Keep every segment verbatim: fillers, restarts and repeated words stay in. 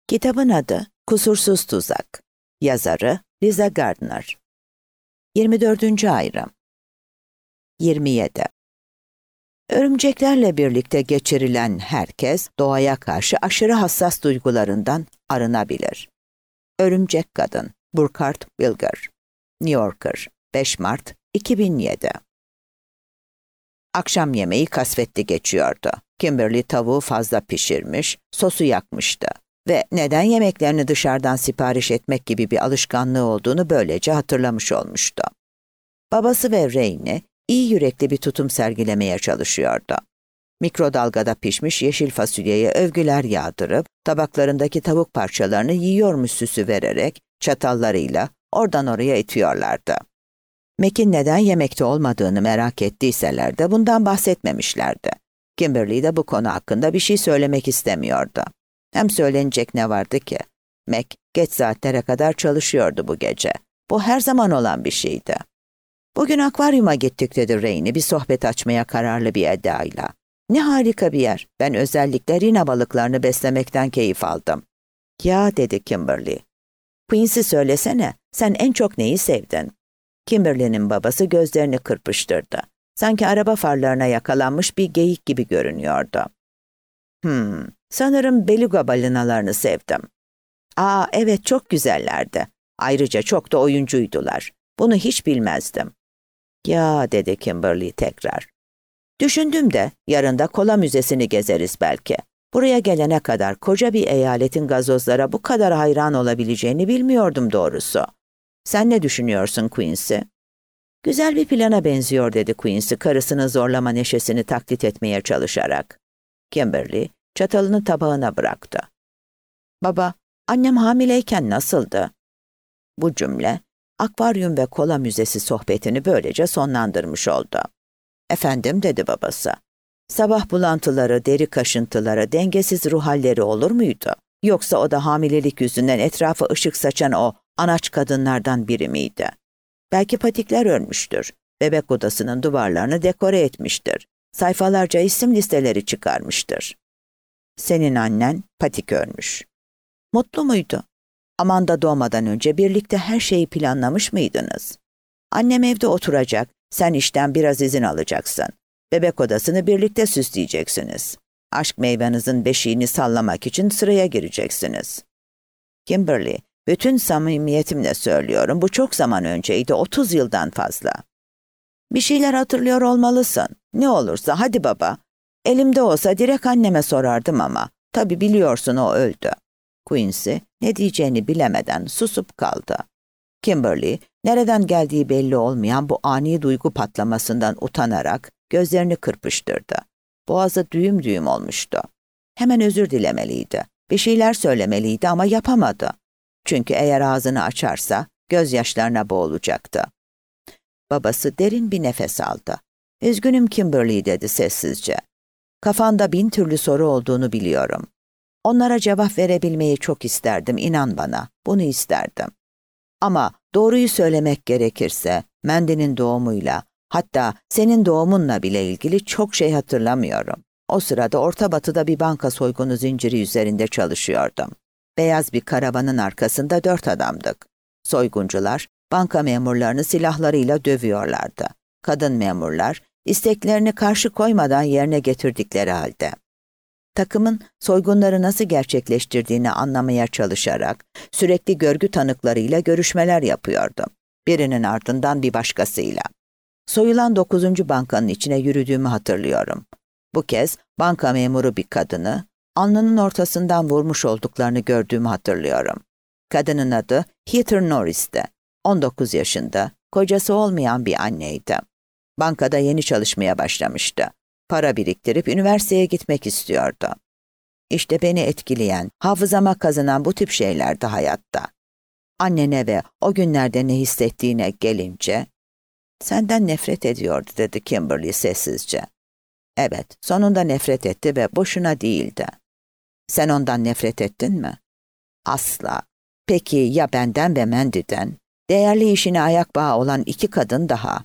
Kitabın adı Kusursuz Tuzak. Yazarı Lisa Gardner. yirmi dördüncü ayrım. yirmi yedi. Örümceklerle birlikte geçirilen herkes doğaya karşı aşırı hassas duygularından arınabilir. Örümcek Kadın, Burkhard Bilger. New Yorker, beş Mart iki bin yedi. Akşam yemeği kasvetli geçiyordu. Kimberly tavuğu fazla pişirmiş, sosu yakmıştı ve neden yemeklerini dışarıdan sipariş etmek gibi bir alışkanlığı olduğunu böylece hatırlamış olmuştu. Babası ve Reyni iyi yürekli bir tutum sergilemeye çalışıyordu. Mikrodalgada pişmiş yeşil fasulyeye övgüler yağdırıp, tabaklarındaki tavuk parçalarını yiyormuş süsü vererek çatallarıyla oradan oraya itiyorlardı. Mac'in neden yemekte olmadığını merak ettiyseler de bundan bahsetmemişlerdi. Kimberly de bu konu hakkında bir şey söylemek istemiyordu. Hem söylenecek ne vardı ki? Mac geç saatlere kadar çalışıyordu bu gece. Bu her zaman olan bir şeydi. Bugün akvaryuma gittik dedi Reyni bir sohbet açmaya kararlı bir edayla. Ne harika bir yer. Ben özellikle rina balıklarını beslemekten keyif aldım. Ya dedi Kimberly. Quincy söylesene, sen en çok neyi sevdin? Kimberly'nin babası gözlerini kırpıştırdı. Sanki araba farlarına yakalanmış bir geyik gibi görünüyordu. Hmm, sanırım beluga balinalarını sevdim. Aa evet çok güzellerdi. Ayrıca çok da oyuncuydular. Bunu hiç bilmezdim. Ya dedi Kimberly tekrar. Düşündüm de yarın da kola müzesini gezeriz belki. Buraya gelene kadar koca bir eyaletin gazozlara bu kadar hayran olabileceğini bilmiyordum doğrusu. Sen ne düşünüyorsun Quincy? Güzel bir plana benziyor dedi Quincy karısının zorlama neşesini taklit etmeye çalışarak. Kimberly çatalını tabağına bıraktı. Baba, annem hamileyken nasıldı? Bu cümle akvaryum ve kola müzesi sohbetini böylece sonlandırmış oldu. Efendim dedi babası. Sabah bulantıları, deri kaşıntıları, dengesiz ruh halleri olur muydu? Yoksa o da hamilelik yüzünden etrafa ışık saçan o anaç kadınlardan biri miydi? Belki patikler ölmüştür. Bebek odasının duvarlarını dekore etmiştir. Sayfalarca isim listeleri çıkarmıştır. Senin annen patik ölmüş. Mutlu muydu? Amanda doğmadan önce birlikte her şeyi planlamış mıydınız? Annem evde oturacak, sen işten biraz izin alacaksın. Bebek odasını birlikte süsleyeceksiniz. Aşk meyvenizin beşiğini sallamak için sıraya gireceksiniz. Kimberly, bütün samimiyetimle söylüyorum, bu çok zaman önceydi, otuz yıldan fazla. Bir şeyler hatırlıyor olmalısın. Ne olursa hadi baba. Elimde olsa direkt anneme sorardım ama. Tabii biliyorsun o öldü. Quincy ne diyeceğini bilemeden susup kaldı. Kimberly, nereden geldiği belli olmayan bu ani duygu patlamasından utanarak gözlerini kırpıştırdı. Boğazı düğüm düğüm olmuştu. Hemen özür dilemeliydi. Bir şeyler söylemeliydi ama yapamadı. Çünkü eğer ağzını açarsa gözyaşlarına boğulacaktı. Babası derin bir nefes aldı. "Üzgünüm Kimberly" dedi sessizce. "Kafanda bin türlü soru olduğunu biliyorum. Onlara cevap verebilmeyi çok isterdim, inan bana. Bunu isterdim. Ama doğruyu söylemek gerekirse Mandy'nin doğumuyla, hatta senin doğumunla bile ilgili çok şey hatırlamıyorum. O sırada Orta Batı'da bir banka soygunu zinciri üzerinde çalışıyordum. Beyaz bir karavanın arkasında dört adamdık. Soyguncular banka memurlarını silahlarıyla dövüyorlardı. Kadın memurlar isteklerini karşı koymadan yerine getirdikleri halde. Takımın soygunları nasıl gerçekleştirdiğini anlamaya çalışarak sürekli görgü tanıklarıyla görüşmeler yapıyordum. Birinin ardından bir başkasıyla. Soyulan dokuzuncu bankanın içine yürüdüğümü hatırlıyorum. Bu kez banka memuru bir kadını alnının ortasından vurmuş olduklarını gördüğümü hatırlıyorum. Kadının adı Heather Norris'ti. on dokuz yaşında, kocası olmayan bir anneydi. Bankada yeni çalışmaya başlamıştı. Para biriktirip üniversiteye gitmek istiyordu. İşte beni etkileyen, hafızama kazınan bu tip şeylerdi hayatta. Annene ve o günlerde ne hissettiğine gelince, "Senden nefret ediyordu" dedi Kimberly sessizce. "Evet, sonunda nefret etti ve boşuna değildi." "Sen ondan nefret ettin mi?" "Asla." "Peki ya benden ve Mandy'den? Değerli işine ayak bağı olan iki kadın daha."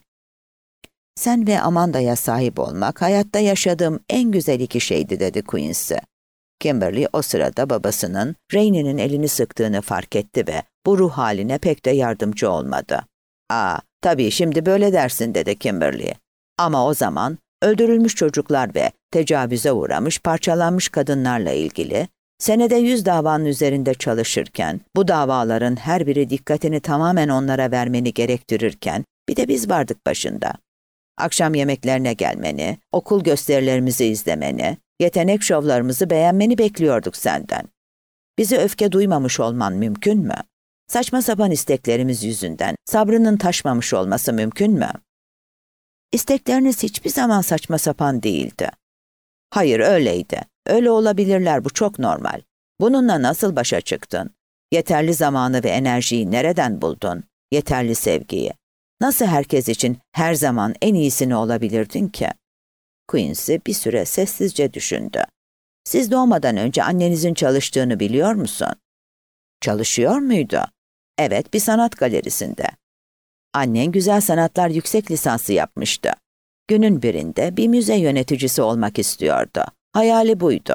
"Sen ve Amanda'ya sahip olmak hayatta yaşadığım en güzel iki şeydi" dedi Quincy. Kimberly o sırada babasının Rainie'nin elini sıktığını fark etti ve bu ruh haline pek de yardımcı olmadı. ''Aa, tabii şimdi böyle dersin'' dedi Kimberly. ''Ama o zaman öldürülmüş çocuklar ve tecavüze uğramış, parçalanmış kadınlarla ilgili senede yüz davanın üzerinde çalışırken, bu davaların her biri dikkatini tamamen onlara vermeni gerektirirken, bir de biz vardık başında. Akşam yemeklerine gelmeni, okul gösterilerimizi izlemeni, yetenek şovlarımızı beğenmeni bekliyorduk senden. Bizi öfke duymamış olman mümkün mü? Saçma sapan isteklerimiz yüzünden sabrının taşmamış olması mümkün mü? İstekleriniz hiçbir zaman saçma sapan değildi. Hayır, öyleydi. Öyle olabilirler, bu çok normal. Bununla nasıl başa çıktın? Yeterli zamanı ve enerjiyi nereden buldun? Yeterli sevgiyi. Nasıl herkes için her zaman en iyisini olabilirdin ki? Quincy bir süre sessizce düşündü. Siz doğmadan önce annenizin çalıştığını biliyor musun? Çalışıyor muydu? Evet, bir sanat galerisinde. Annen güzel sanatlar yüksek lisansı yapmıştı. Günün birinde bir müze yöneticisi olmak istiyordu. Hayali buydu.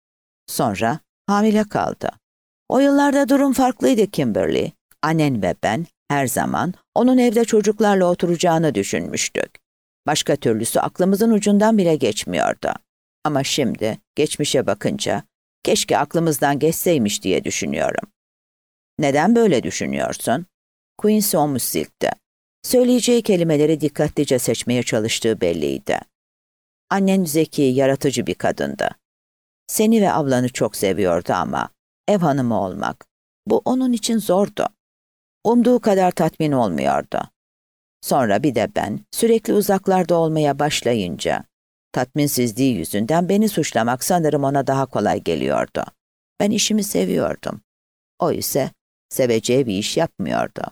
Sonra hamile kaldı. O yıllarda durum farklıydı Kimberly. Annen ve ben her zaman onun evde çocuklarla oturacağını düşünmüştük. Başka türlüsü aklımızın ucundan bile geçmiyordu. Ama şimdi geçmişe bakınca keşke aklımızdan geçseymiş diye düşünüyorum. Neden böyle düşünüyorsun? Quincy omuz silkti. Söyleyeceği kelimeleri dikkatlice seçmeye çalıştığı belliydi. Annen zeki, yaratıcı bir kadındı. Seni ve ablanı çok seviyordu ama ev hanımı olmak, bu onun için zordu. Umduğu kadar tatmin olmuyordu. Sonra bir de ben sürekli uzaklarda olmaya başlayınca, tatminsizliği yüzünden beni suçlamak sanırım ona daha kolay geliyordu. Ben işimi seviyordum. O ise seveceği bir iş yapmıyordu.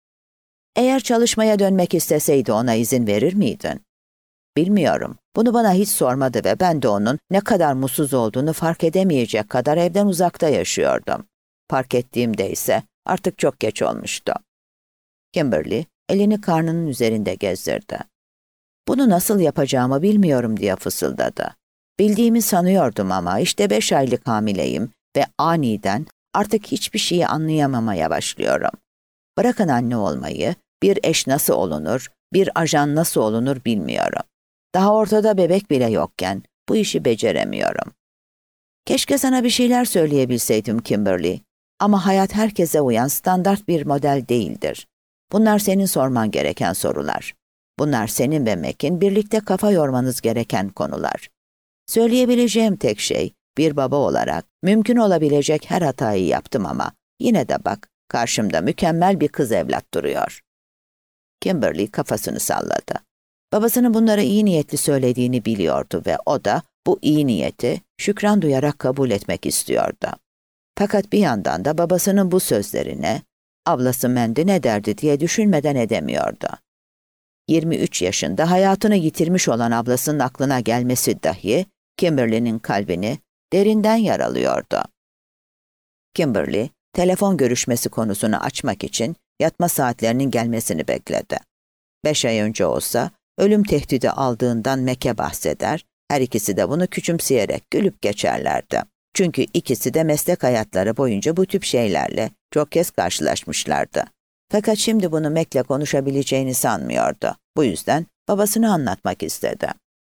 Eğer çalışmaya dönmek isteseydi ona izin verir miydin? Bilmiyorum. Bunu bana hiç sormadı ve ben de onun ne kadar mutsuz olduğunu fark edemeyecek kadar evden uzakta yaşıyordum. Fark ettiğimde ise artık çok geç olmuştu. Kimberly elini karnının üzerinde gezdirdi. Bunu nasıl yapacağımı bilmiyorum diye fısıldadı. Bildiğimi sanıyordum ama işte beş aylık hamileyim ve aniden artık hiçbir şeyi anlayamamaya başlıyorum. Bırakın anne olmayı, bir eş nasıl olunur, bir ajan nasıl olunur bilmiyorum. Daha ortada bebek bile yokken bu işi beceremiyorum. Keşke sana bir şeyler söyleyebilseydim Kimberly. Ama hayat herkese uyan standart bir model değildir. Bunlar senin sorman gereken sorular. Bunlar senin ve Mac'in birlikte kafa yormanız gereken konular. Söyleyebileceğim tek şey, bir baba olarak mümkün olabilecek her hatayı yaptım ama yine de bak, karşımda mükemmel bir kız evlat duruyor. Kimberly kafasını salladı. Babasının bunları iyi niyetli söylediğini biliyordu ve o da bu iyi niyeti şükran duyarak kabul etmek istiyordu. Fakat bir yandan da babasının bu sözlerine, ablası Mandy ne derdi diye düşünmeden edemiyordu. yirmi üç yaşında hayatını yitirmiş olan ablasının aklına gelmesi dahi Kimberly'nin kalbini derinden yaralıyordu. Kimberly, telefon görüşmesi konusunu açmak için yatma saatlerinin gelmesini bekledi. Beş ay önce olsa ölüm tehdidi aldığından Mac'e bahseder, her ikisi de bunu küçümseyerek gülüp geçerlerdi. Çünkü ikisi de meslek hayatları boyunca bu tip şeylerle çok kez karşılaşmışlardı. Fakat şimdi bunu Mac'le konuşabileceğini sanmıyordu. Bu yüzden babasını anlatmak istedi.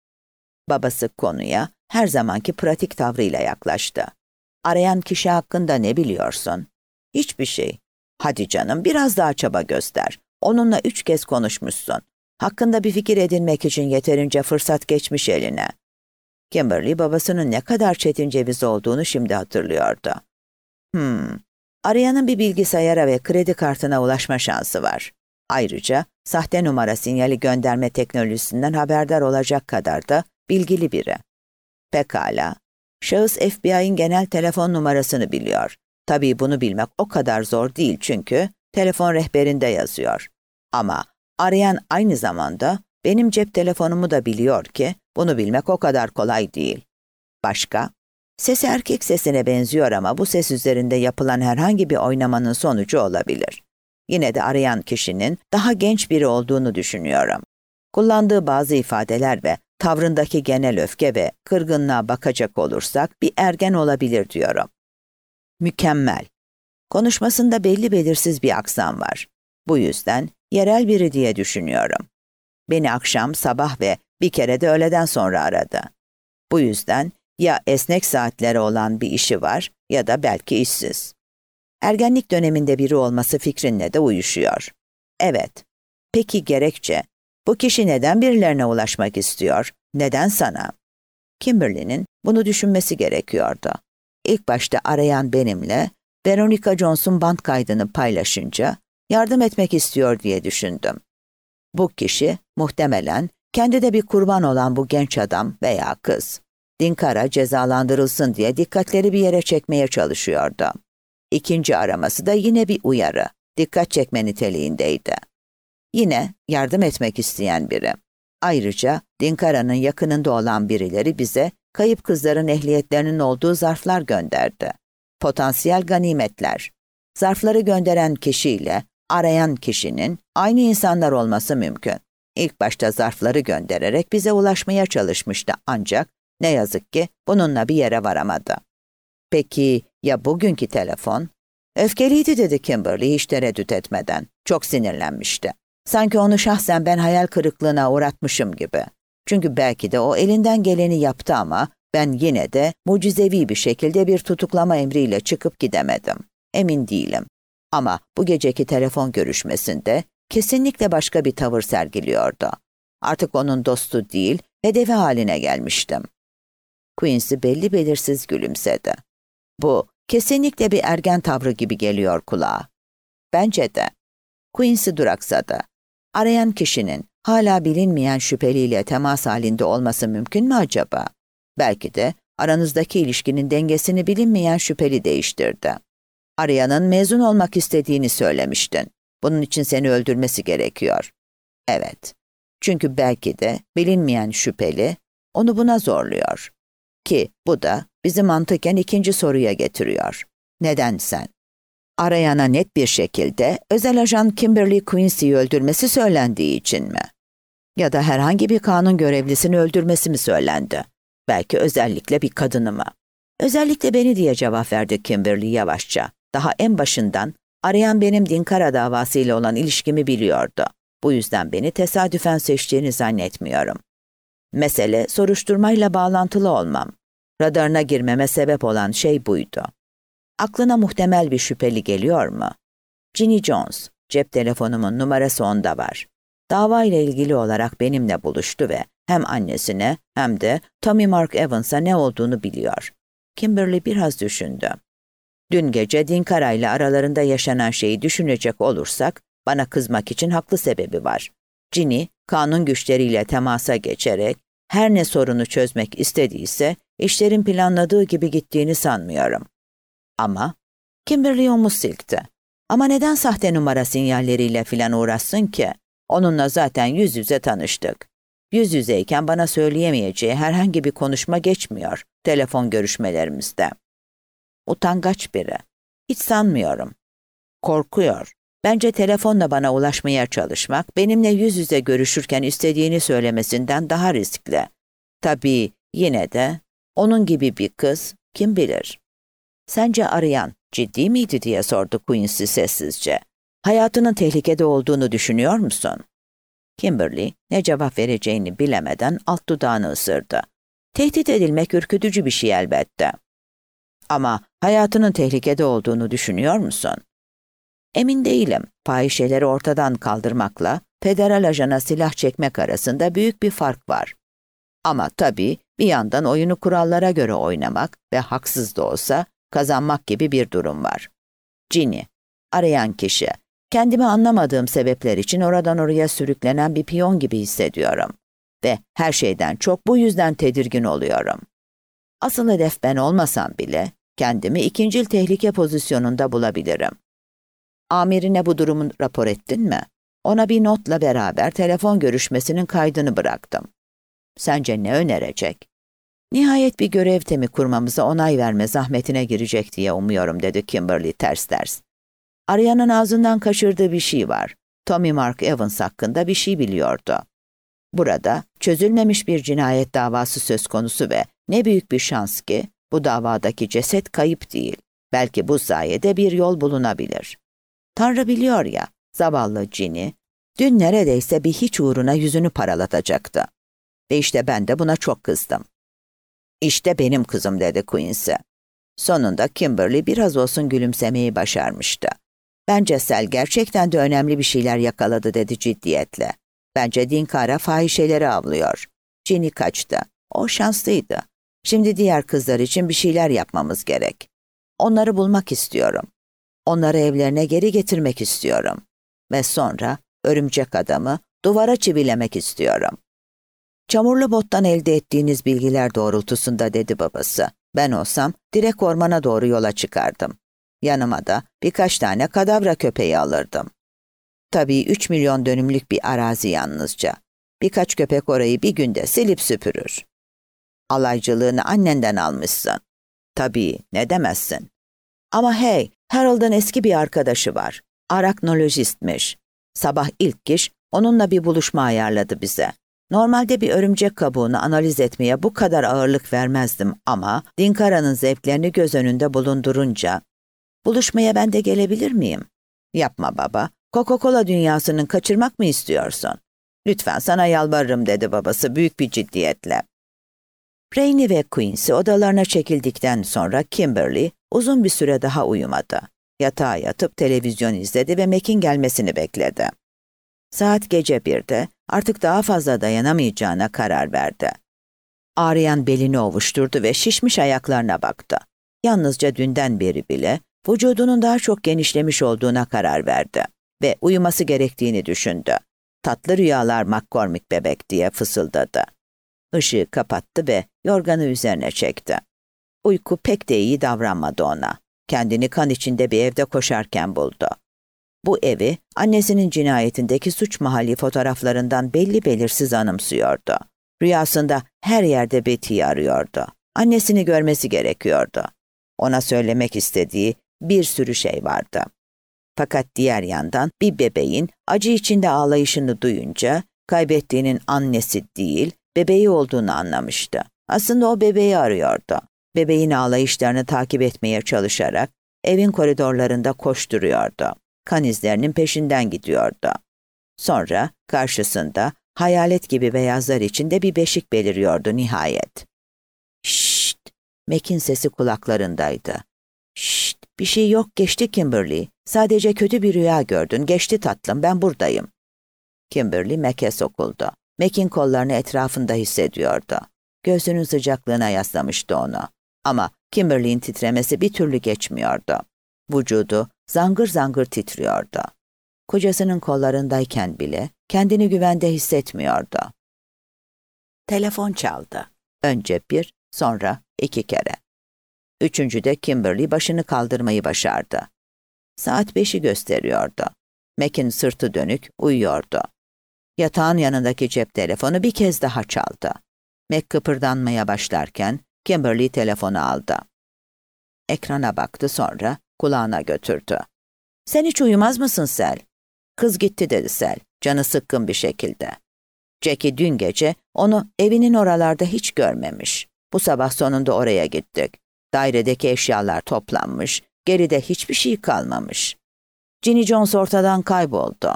Babası konuya her zamanki pratik tavrıyla yaklaştı. Arayan kişi hakkında ne biliyorsun? Hiçbir şey. Hadi canım, biraz daha çaba göster. Onunla üç kez konuşmuşsun. Hakkında bir fikir edinmek için yeterince fırsat geçmiş eline. Kimberly babasının ne kadar çetin ceviz olduğunu şimdi hatırlıyordu. Hmm, arayanın bir bilgisayara ve kredi kartına ulaşma şansı var. Ayrıca sahte numara sinyali gönderme teknolojisinden haberdar olacak kadar da bilgili biri. Pekala. Şahıs F B I'nin genel telefon numarasını biliyor. Tabii bunu bilmek o kadar zor değil çünkü telefon rehberinde yazıyor. Ama arayan aynı zamanda benim cep telefonumu da biliyor ki bunu bilmek o kadar kolay değil. Başka? Sesi erkek sesine benziyor ama bu ses üzerinde yapılan herhangi bir oynamanın sonucu olabilir. Yine de arayan kişinin daha genç biri olduğunu düşünüyorum. Kullandığı bazı ifadeler ve tavrındaki genel öfke ve kırgınlığa bakacak olursak bir ergen olabilir diyorum. Mükemmel. Konuşmasında belli belirsiz bir aksan var. Bu yüzden yerel biri diye düşünüyorum. Beni akşam, sabah ve bir kere de öğleden sonra aradı. Bu yüzden ya esnek saatleri olan bir işi var ya da belki işsiz. Ergenlik döneminde biri olması fikrinle de uyuşuyor. Evet. Peki gerekçe? Bu kişi neden birilerine ulaşmak istiyor? Neden sana? Kimberly'nin bunu düşünmesi gerekiyordu. İlk başta arayan benimle, Veronica Jones'un band kaydını paylaşınca yardım etmek istiyor diye düşündüm. Bu kişi muhtemelen kendi de bir kurban olan bu genç adam veya kız. Dinkara cezalandırılsın diye dikkatleri bir yere çekmeye çalışıyordu. İkinci araması da yine bir uyarı, dikkat çekme niteliğindeydi. Yine yardım etmek isteyen biri. Ayrıca Dinkara'nın yakınında olan birileri bize kayıp kızların ehliyetlerinin olduğu zarflar gönderdi. Potansiyel ganimetler. Zarfları gönderen kişiyle arayan kişinin aynı insanlar olması mümkün. İlk başta zarfları göndererek bize ulaşmaya çalışmıştı ancak ne yazık ki bununla bir yere varamadı. Peki ya bugünkü telefon? Öfkeliydi dedi Kimberly hiç tereddüt etmeden. Çok sinirlenmişti. Sanki onu şahsen ben hayal kırıklığına uğratmışım gibi. Çünkü belki de o elinden geleni yaptı ama ben yine de mucizevi bir şekilde bir tutuklama emriyle çıkıp gidemedim. Emin değilim. Ama bu geceki telefon görüşmesinde kesinlikle başka bir tavır sergiliyordu. Artık onun dostu değil, hedefi haline gelmiştim. Quincy belli belirsiz gülümsedi. Bu kesinlikle bir ergen tavrı gibi geliyor kulağa. Bence de. Quincy duraksadı. Arayan kişinin hala bilinmeyen şüpheliyle temas halinde olması mümkün mü acaba? Belki de aranızdaki ilişkinin dengesini bilinmeyen şüpheli değiştirdi. Arayanın mezun olmak istediğini söylemiştin. Bunun için seni öldürmesi gerekiyor. Evet. Çünkü belki de bilinmeyen şüpheli onu buna zorluyor. Ki bu da bizi mantıken ikinci soruya getiriyor. Neden sen? Arayana net bir şekilde özel ajan Kimberly Quincy'yi öldürmesi söylendiği için mi? Ya da herhangi bir kanun görevlisini öldürmesi mi söylendi? Belki özellikle bir kadını mı? Özellikle beni diye cevap verdi Kimberly yavaşça. Daha en başından arayan benim Dinkara davasıyla olan ilişkimi biliyordu. Bu yüzden beni tesadüfen seçtiğini zannetmiyorum. Mesele soruşturmayla bağlantılı olmam. Radarına girmeme sebep olan şey buydu. Aklına muhtemel bir şüpheli geliyor mu? Ginny Jones, cep telefonumun numarası onda var. Dava ile ilgili olarak benimle buluştu ve hem annesine hem de Tommy Mark Evans'a ne olduğunu biliyor. Kimberly biraz düşündü. Dün gece Dinkara ile aralarında yaşanan şeyi düşünecek olursak bana kızmak için haklı sebebi var. Ginny, kanun güçleriyle temasa geçerek her ne sorunu çözmek istediyse işlerin planladığı gibi gittiğini sanmıyorum. Ama Kimberly omuz silkti. Ama neden sahte numara sinyalleriyle filan uğraşsın ki? Onunla zaten yüz yüze tanıştık. Yüz yüzeyken bana söyleyemeyeceği herhangi bir konuşma geçmiyor telefon görüşmelerimizde. Utangaç biri. Hiç sanmıyorum. Korkuyor. Bence telefonla bana ulaşmaya çalışmak, benimle yüz yüze görüşürken istediğini söylemesinden daha riskli. Tabii yine de onun gibi bir kız kim bilir? Sence arayan ciddi miydi diye sordu Quincy sessizce. Hayatının tehlikede olduğunu düşünüyor musun? Kimberly ne cevap vereceğini bilemeden alt dudağını ısırdı. Tehdit edilmek ürkütücü bir şey elbette. Ama hayatının tehlikede olduğunu düşünüyor musun? Emin değilim. Fahişeleri ortadan kaldırmakla federal ajana silah çekmek arasında büyük bir fark var. Ama tabii bir yandan oyunu kurallara göre oynamak ve haksız da olsa kazanmak gibi bir durum var. Ginny, arayan kişi, kendimi anlamadığım sebepler için oradan oraya sürüklenen bir piyon gibi hissediyorum. Ve her şeyden çok bu yüzden tedirgin oluyorum. Asıl hedef ben olmasam bile kendimi ikincil tehlike pozisyonunda bulabilirim. Amirine bu durumu rapor ettin mi? Ona bir notla beraber telefon görüşmesinin kaydını bıraktım. Sence ne önerecek? Nihayet bir görev temi kurmamıza onay verme zahmetine girecek diye umuyorum dedi Kimberly ters ters. Arayanın ağzından kaçırdığı bir şey var. Tommy Mark Evans hakkında bir şey biliyordu. Burada çözülmemiş bir cinayet davası söz konusu ve ne büyük bir şans ki bu davadaki ceset kayıp değil. Belki bu sayede bir yol bulunabilir. Tanrı biliyor ya, zavallı Ginny, dün neredeyse bir hiç uğruna yüzünü paralatacaktı. Ve işte ben de buna çok kızdım. İşte benim kızım dedi Quincy. Sonunda Kimberly biraz olsun gülümsemeyi başarmıştı. Bence Sel gerçekten de önemli bir şeyler yakaladı dedi ciddiyetle. Bence Dinkara fahişeleri avlıyor. Ginny kaçtı. O şanslıydı. Şimdi diğer kızlar için bir şeyler yapmamız gerek. Onları bulmak istiyorum. Onları evlerine geri getirmek istiyorum. Ve sonra örümcek adamı duvara çivilemek istiyorum. Çamurlu bottan elde ettiğiniz bilgiler doğrultusunda dedi babası. Ben olsam direkt ormana doğru yola çıkardım. Yanıma da birkaç tane kadavra köpeği alırdım. Tabii üç milyon dönümlük bir arazi yalnızca. Birkaç köpek orayı bir günde silip süpürür. Alaycılığını annenden almışsın. Tabii, ne demezsin. Ama hey, Harold'un eski bir arkadaşı var. Araknolojistmiş. Sabah ilk iş onunla bir buluşma ayarladı bize. Normalde bir örümcek kabuğunu analiz etmeye bu kadar ağırlık vermezdim ama Dinkara'nın zevklerini göz önünde bulundurunca, buluşmaya ben de gelebilir miyim? Yapma baba, Coca-Cola dünyasını kaçırmak mı istiyorsun? Lütfen sana yalvarırım dedi babası büyük bir ciddiyetle. Rainey ve Quincy odalarına çekildikten sonra Kimberly uzun bir süre daha uyumadı. Yatağa yatıp televizyon izledi ve Mac'in gelmesini bekledi. Saat gece birde artık daha fazla dayanamayacağına karar verdi. Ağrıyan belini ovuşturdu ve şişmiş ayaklarına baktı. Yalnızca dünden beri bile vücudunun daha çok genişlemiş olduğuna karar verdi ve uyuması gerektiğini düşündü. Tatlı rüyalar McCormick bebek diye fısıldadı. Işığı kapattı ve yorganı üzerine çekti. Uyku pek de iyi davranmadı ona. Kendini kan içinde bir evde koşarken buldu. Bu evi annesinin cinayetindeki suç mahalli fotoğraflarından belli belirsiz anımsıyordu. Rüyasında her yerde Betty'yi arıyordu. Annesini görmesi gerekiyordu. Ona söylemek istediği bir sürü şey vardı. Fakat diğer yandan bir bebeğin acı içinde ağlayışını duyunca kaybettiğinin annesi değil, bebeği olduğunu anlamıştı. Aslında o bebeği arıyordu. Bebeğin ağlayışlarını takip etmeye çalışarak evin koridorlarında koşturuyordu. Kan izlerinin peşinden gidiyordu. Sonra karşısında hayalet gibi beyazlar içinde bir beşik beliriyordu nihayet. Şşşt! Mac'in sesi kulaklarındaydı. Şşşt! Bir şey yok geçti Kimberly. Sadece kötü bir rüya gördün. Geçti tatlım, ben buradayım. Kimberly Mac'e sokuldu. Mac'in kollarını etrafında hissediyordu. Göğsünün sıcaklığına yaslamıştı onu. Ama Kimberly'in titremesi bir türlü geçmiyordu. Vücudu zangır zangır titriyordu. Kocasının kollarındayken bile kendini güvende hissetmiyordu. Telefon çaldı. Önce bir, sonra iki kere. Üçüncüde Kimberly başını kaldırmayı başardı. Saat beşi gösteriyordu. Mac'in sırtı dönük uyuyordu. Yatağın yanındaki cep telefonu bir kez daha çaldı. Mac kıpırdanmaya başlarken Kimberly telefonu aldı. Ekrana baktı, sonra kulağına götürdü. "Sen hiç uyumaz mısın Sel?" "Kız gitti," dedi Sel, canı sıkkın bir şekilde. Jackie dün gece onu evinin oralarda hiç görmemiş. Bu sabah sonunda oraya gittik. Dairedeki eşyalar toplanmış, geride hiçbir şey kalmamış. Ginny Jones ortadan kayboldu.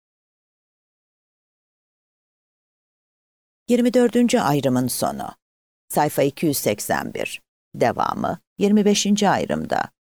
yirmi dördüncü ayrımın sonu. Sayfa iki yüz seksen bir. Devamı yirmi beşinci ayrımda.